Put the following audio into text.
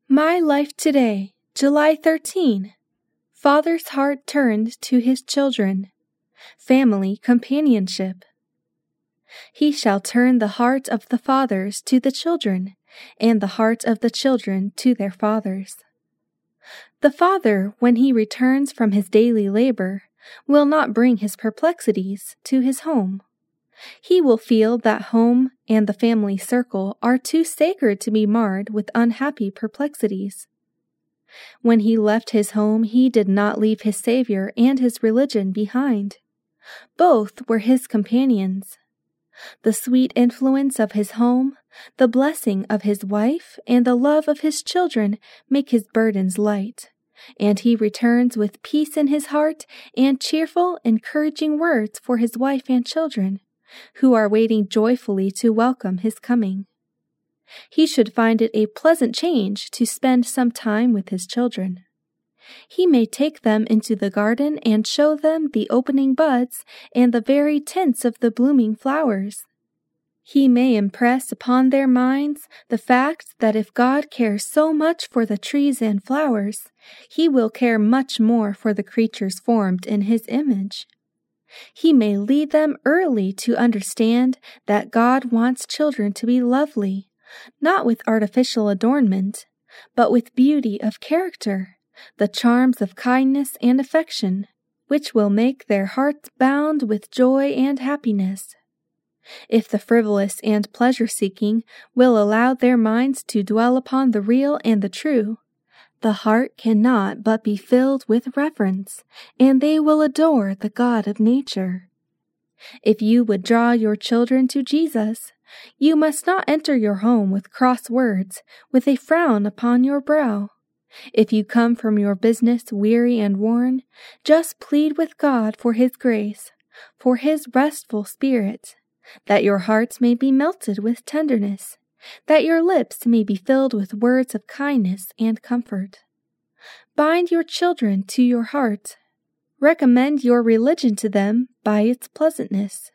My Life Today, July 13. Father's heart turned to his children. Family companionship. He shall turn the heart of the fathers to the children, and the heart of the children to their fathers. The father, when he returns from his daily labor, will not bring his perplexities to his home. He will feel that home and the family circle are too sacred to be marred with unhappy perplexities. When he left his home, he did not leave his Savior and his religion behind. Both were his companions. The sweet influence of his home, the blessing of his wife, and the love of his children make his burdens light, and he returns with peace in his heart and cheerful, encouraging words for his wife and children, who are waiting joyfully to welcome his coming. He should find it a pleasant change to spend some time with his children. He may take them into the garden and show them the opening buds and the varied tints of the blooming flowers. He may impress upon their minds the fact that if God cares so much for the trees and flowers, he will care much more for the creatures formed in his image. He may lead them early to understand that God wants children to be lovely, not with artificial adornment, but with beauty of character, the charms of kindness and affection, which will make their hearts bound with joy and happiness. If the frivolous and pleasure-seeking will allow their minds to dwell upon the real and the true, the heart cannot but be filled with reverence, and they will adore the God of nature. If you would draw your children to Jesus, you must not enter your home with cross words, with a frown upon your brow. If you come from your business weary and worn, just plead with God for his grace, for his restful spirit, that your hearts may be melted with tenderness, that your lips may be filled with words of kindness and comfort. Bind your children to your heart. Recommend your religion to them by its pleasantness.